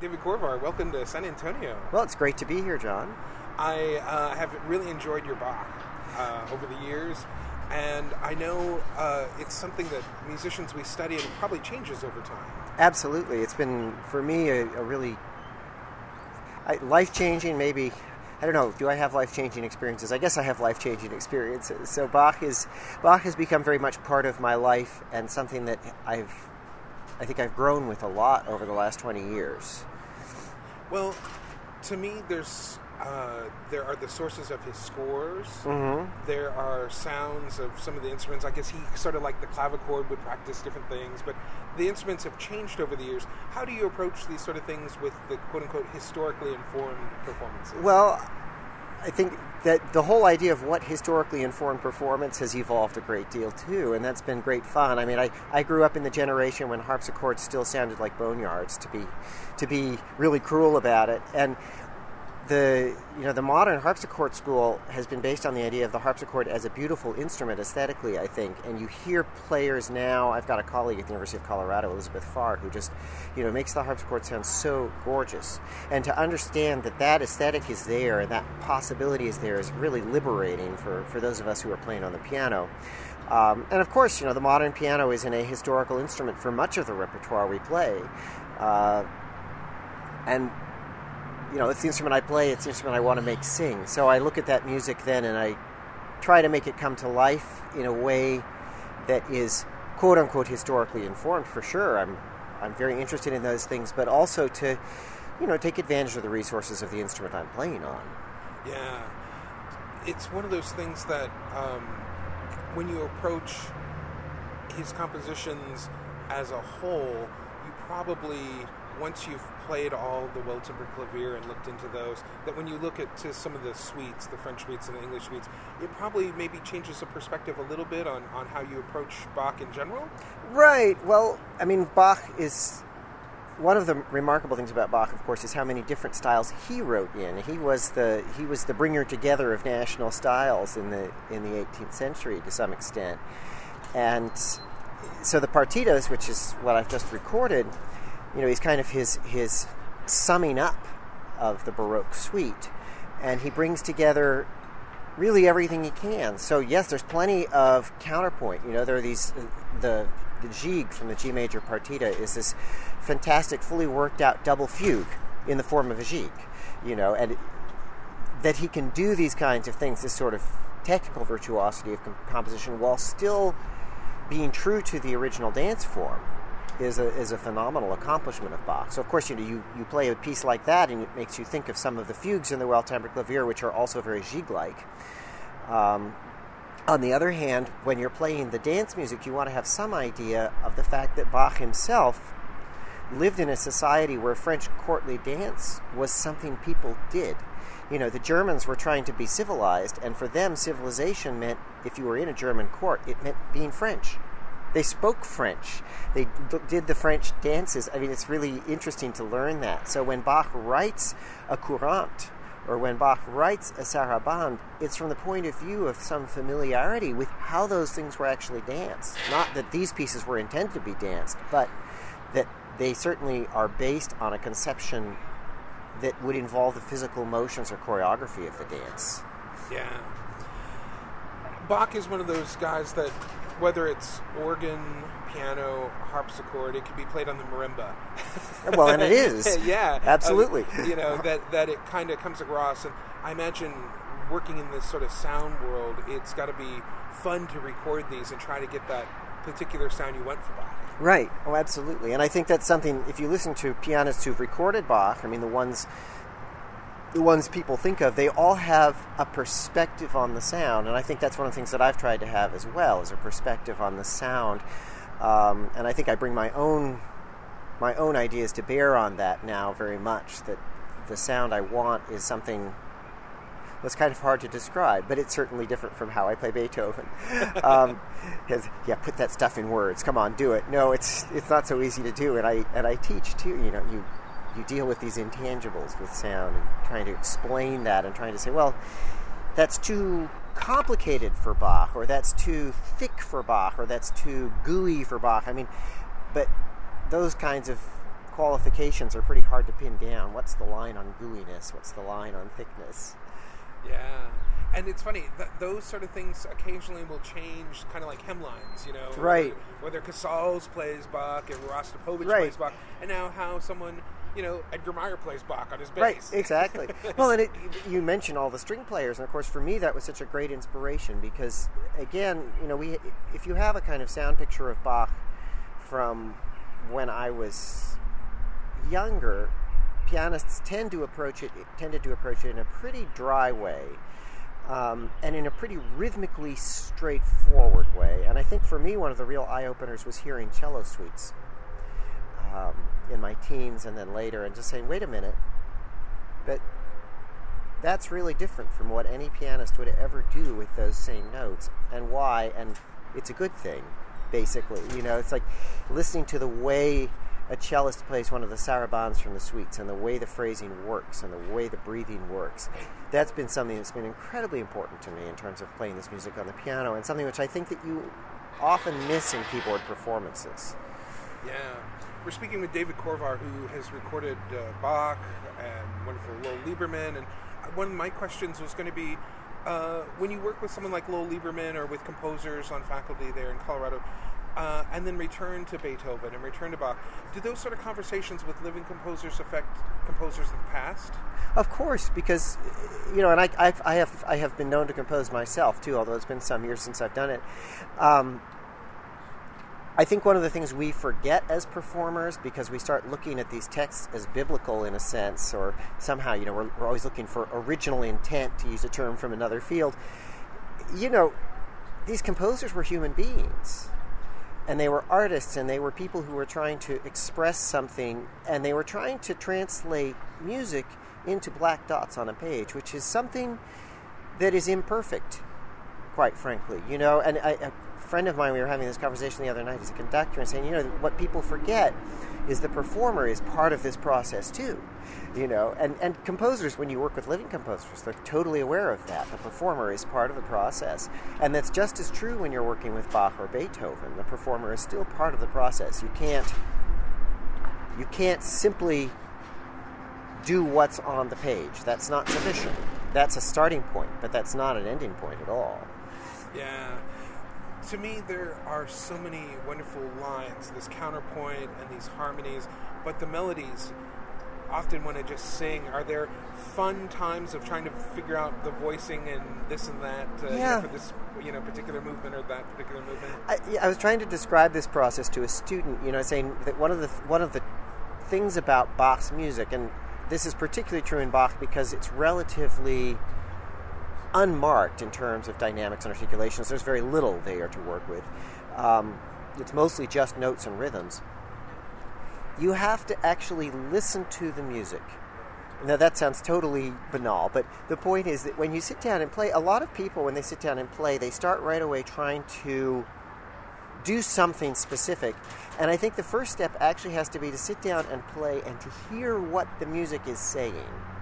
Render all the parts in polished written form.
David Corvar, welcome to San Antonio. Well, it's great to be here, John. I have really enjoyed your Bach over the years, and I know it's something that musicians we study, and it probably changes over time. Absolutely. It's been, for me, a really life-changing, maybe. I don't know, do I have life-changing experiences? I guess I have life-changing experiences. So Bach has become very much part of my life, and something that I think I've grown with a lot over the last 20 years. Well, to me, there are the sources of his scores. Mm-hmm. There are sounds of some of the instruments. I guess he sort of like the clavichord would practice different things, but the instruments have changed over the years. How do you approach these sort of things with the quote-unquote historically informed performances? Well, I think that the whole idea of what historically informed performance has evolved a great deal too, and that's been great fun. I mean, I grew up in the generation when harpsichords still sounded like boneyards, to be really cruel about it, and the modern harpsichord school has been based on the idea of the harpsichord as a beautiful instrument aesthetically, I think. And you hear players now. I've got a colleague at the University of Colorado, Elizabeth Farr, who just makes the harpsichord sound so gorgeous. And to understand that aesthetic is there and that possibility is there is really liberating for those of us who are playing on the piano. And of course, the modern piano isn't a historical instrument for much of the repertoire we play. And it's the instrument I play, it's the instrument I want to make sing. So I look at that music then and I try to make it come to life in a way that is quote-unquote historically informed, for sure. I'm very interested in those things, but also to, take advantage of the resources of the instrument I'm playing on. Yeah. It's one of those things that when you approach his compositions as a whole, you probably, once you've played all the well-tempered clavier and looked into those, that when you look to some of the suites, the French suites and the English suites, it probably maybe changes the perspective a little bit on how you approach Bach in general? Right. Well, I mean, Bach is... One of the remarkable things about Bach, of course, is how many different styles he wrote in. He was the bringer together of national styles in the 18th century to some extent. And so the partitas, which is what I've just recorded, he's kind of his summing up of the Baroque suite. And he brings together really everything he can. So yes, there's plenty of counterpoint. There are these, the Gigue from the G major partita is this fantastic, fully worked out double fugue in the form of a Gigue, and that he can do these kinds of things, this sort of technical virtuosity of composition, while still being true to the original dance form, is a phenomenal accomplishment of Bach. So of course, you play a piece like that, and it makes you think of some of the fugues in the well-tempered clavier, which are also very Gigue-like. On the other hand, when you're playing the dance music, you want to have some idea of the fact that Bach himself lived in a society where French courtly dance was something people did. The Germans were trying to be civilized, and for them, civilization meant, if you were in a German court, it meant being French. They spoke French. They did the French dances. I mean, it's really interesting to learn that. So when Bach writes a courante, or when Bach writes a sarabande, it's from the point of view of some familiarity with how those things were actually danced. Not that these pieces were intended to be danced, but that they certainly are based on a conception that would involve the physical motions or choreography of the dance. Yeah. Bach is one of those guys that, whether it's organ, piano, harpsichord, it can be played on the marimba. Well, and it is. Yeah. Absolutely. That it kind of comes across. And I imagine working in this sort of sound world, it's got to be fun to record these and try to get that particular sound you want for Bach. Right. Oh, absolutely. And I think that's something, if you listen to pianists who've recorded Bach, I mean, the ones people think of, they all have a perspective on the sound, and I think that's one of the things that I've tried to have as well, is a perspective on the sound. And I think I bring my own ideas to bear on that now very much, that the sound I want is something that's kind of hard to describe, but it's certainly different from how I play Beethoven. Put that stuff in words. Come on, do it. No, it's not so easy to do, and I teach too. You deal with these intangibles with sound and trying to explain that and trying to say, well, that's too complicated for Bach, or that's too thick for Bach, or that's too gooey for Bach. I mean, but those kinds of qualifications are pretty hard to pin down. What's the line on gooiness? What's the line on thickness? Yeah. And it's funny, those sort of things occasionally will change, kind of like hemlines, you know? Right. Whether Casals plays Bach and Rostropovich right. plays Bach, and now how someone, you know, Edgar Meyer plays Bach on his bass. Right, exactly. Well, and you mentioned all the string players, and of course for me that was such a great inspiration because, again, you know, if you have a kind of sound picture of Bach from when I was younger, pianists tended to approach it in a pretty dry way. And in a pretty rhythmically straightforward way. And I think for me, one of the real eye-openers was hearing cello suites in my teens and then later, and just saying, wait a minute, but that's really different from what any pianist would ever do with those same notes. And why? And it's a good thing, basically. You know, it's like listening to the way a cellist plays one of the sarabands from the suites and the way the phrasing works and the way the breathing works. That's been something that's been incredibly important to me in terms of playing this music on the piano, and something which I think that you often miss in keyboard performances. Yeah. We're speaking with David Korvar, who has recorded Bach and wonderful Lowell Lieberman, and one of my questions was going to be, when you work with someone like Lowell Lieberman or with composers on faculty there in Colorado, and then return to Beethoven and return to Bach, do those sort of conversations with living composers affect composers of the past? Of course, because, you know, and I have been known to compose myself too, although it's been some years since I've done it. I think one of the things we forget as performers, because we start looking at these texts as biblical in a sense, or somehow, you know, we're always looking for original intent, to use a term from another field. You know, these composers were human beings. And they were artists, and they were people who were trying to express something, and they were trying to translate music into black dots on a page, which is something that is imperfect, quite frankly. You know, and a friend of mine, we were having this conversation the other night, he's a conductor, and saying, you know, what people forget is the performer is part of this process too. You know, and composers, when you work with living composers, they're totally aware of that. The performer is part of the process. And that's just as true when you're working with Bach or Beethoven. The performer is still part of the process. You can't simply do what's on the page. That's not sufficient. That's a starting point, but that's not an ending point at all. Yeah. To me, there are so many wonderful lines, this counterpoint and these harmonies, but the melodies often want to just sing. Are there fun times of trying to figure out the voicing and this and that you know, for this, you know, particular movement or that particular movement? I was trying to describe this process to a student, you know, saying that one of the things about Bach's music, and this is particularly true in Bach because it's relatively unmarked in terms of dynamics and articulations. There's very little there to work with. It's mostly just notes and rhythms. You have to actually listen to the music. Now, that sounds totally banal, but the point is that when you sit down and play, a lot of people, when they sit down and play, they start right away trying to do something specific. And I think the first step actually has to be to sit down and play and to hear what the music is saying.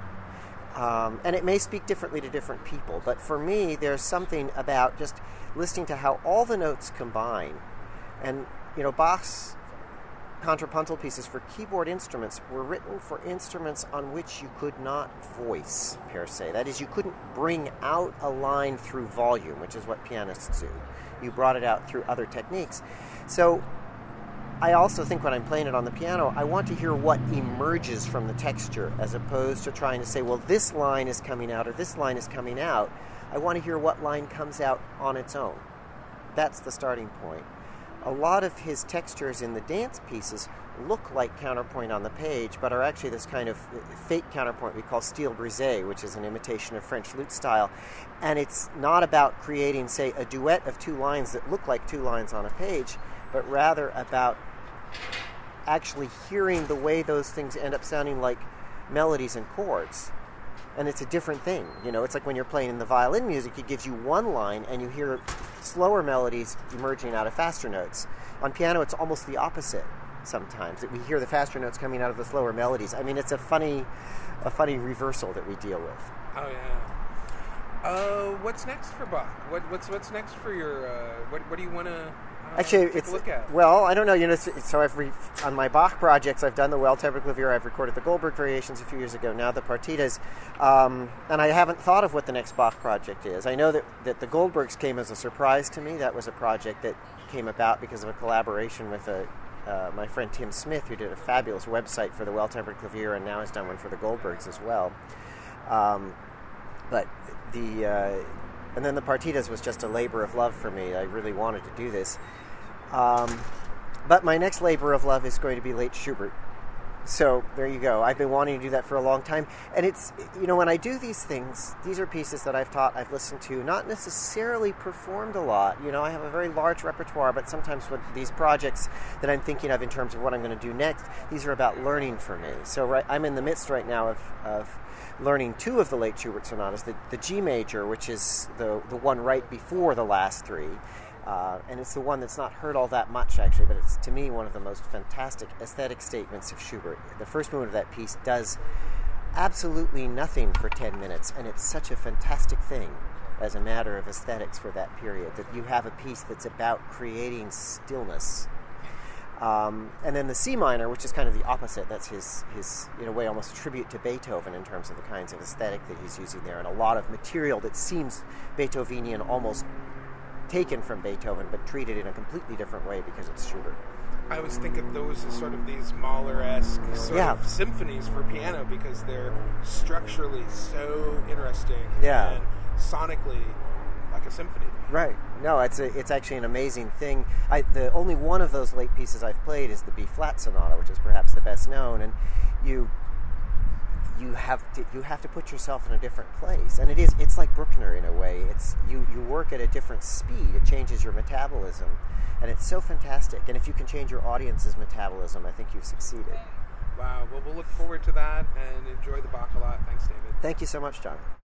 And it may speak differently to different people, but for me, there's something about just listening to how all the notes combine. And, you know, Bach's contrapuntal pieces for keyboard instruments were written for instruments on which you could not voice, per se. That is, you couldn't bring out a line through volume, which is what pianists do. You brought it out through other techniques. So I also think when I'm playing it on the piano, I want to hear what emerges from the texture, as opposed to trying to say, well, this line is coming out or this line is coming out. I want to hear what line comes out on its own. That's the starting point. A lot of his textures in the dance pieces look like counterpoint on the page, but are actually this kind of fake counterpoint we call style brisé, which is an imitation of French lute style. And it's not about creating, say, a duet of two lines that look like two lines on a page, but rather about actually hearing the way those things end up sounding like melodies and chords. And it's a different thing. You know, it's like when you're playing in the violin music, it gives you one line and you hear slower melodies emerging out of faster notes. On piano, it's almost the opposite sometimes, that we hear the faster notes coming out of the slower melodies. I mean, it's a funny reversal that we deal with. Oh, yeah. What's next for Bach? What's next for your... What do you want to Actually, take a look at? Well, I don't know. So on my Bach projects, I've done the well-tempered clavier. I've recorded the Goldberg variations a few years ago. Now the partitas, and I haven't thought of what the next Bach project is. I know that the Goldbergs came as a surprise to me. That was a project that came about because of a collaboration with my friend Tim Smith, who did a fabulous website for the well-tempered clavier, and now has done one for the Goldbergs as well. And then the partitas was just a labor of love for me. I really wanted to do this. But my next labor of love is going to be late Schubert. So there you go. I've been wanting to do that for a long time. And it's, when I do these things, these are pieces that I've taught, I've listened to, not necessarily performed a lot. I have a very large repertoire, but sometimes with these projects that I'm thinking of in terms of what I'm going to do next, these are about learning for me. So I'm in the midst right now of learning two of the late Schubert sonatas, the G major, which is the one right before the last three, and it's the one that's not heard all that much, actually, but it's, to me, one of the most fantastic aesthetic statements of Schubert. The first movement of that piece does absolutely nothing for 10 minutes, and it's such a fantastic thing as a matter of aesthetics for that period, that you have a piece that's about creating stillness. And then the C minor, which is kind of the opposite. That's his in a way, almost a tribute to Beethoven in terms of the kinds of aesthetic that he's using there, and a lot of material that seems Beethovenian, almost taken from Beethoven, but treated in a completely different way because it's Schubert. I always think of those as sort of these Mahler-esque sort of symphonies for piano because they're structurally so interesting and sonically like a symphony. Right. No, it's actually an amazing thing. The only one of those late pieces I've played is the B-flat sonata, which is perhaps the best known, and you have to put yourself in a different place, and it's like Bruckner in a way. It's you work at a different speed. It changes your metabolism, and it's so fantastic. And if you can change your audience's metabolism, I think you've succeeded. Wow. Well, we'll look forward to that and enjoy the Bach a lot. Thanks, David. Thank you so much, John.